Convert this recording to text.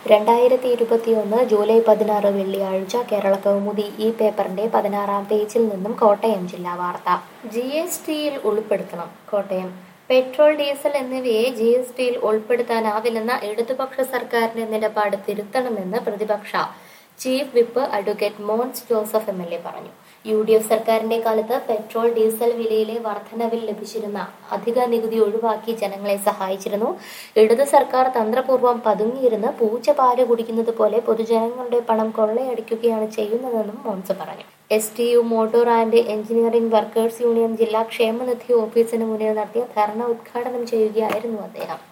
2021 July 16 വെള്ളിയാഴ്ച കേരളകൗമുദി ഈ പേപ്പറിന്റെ 16-ാം പേജിൽ നിന്നും കോട്ടയം ജില്ലാ വാർത്ത. GSTയിൽ ഉൾപ്പെടുത്തണം. കോട്ടയം. പെട്രോൾ, ഡീസൽ എന്നിവയെ GSTയിൽ ഉൾപ്പെടുത്താനാവില്ലെന്ന ഇടതുപക്ഷ സർക്കാരിന്റെ നിലപാട് തിരുത്തണമെന്ന് പ്രതിപക്ഷ chief whip advocate Mons Joseph MLA പറഞ്ഞു. UDF സർക്കാരിന്റെ കാലത്ത് പെട്രോൾ, ഡീസൽ വിലയിലെ വർധനവിൽ ലഭിച്ചിരുന്ന അധിക നികുതി ഒഴിവാക്കി ജനങ്ങളെ സഹായിച്ചിരുന്നു. ഇടത് സർക്കാർ തന്ത്രപൂർവ്വം പതുങ്ങിയിരുന്ന് പൂച്ച പാല് കുടിക്കുന്നത് പോലെ പൊതുജനങ്ങളുടെ പണം കൊള്ളയടിക്കുകയാണ് ചെയ്യുന്നതെന്നും മോൻസ് പറഞ്ഞു. STU motor and engineering workers union ജില്ലാ ക്ഷേമനിധി ഓഫീസിന് മുന്നിൽ നടത്തിയ ധർണ ഉദ്ഘാടനം ചെയ്യുകയായിരുന്നു അദ്ദേഹം.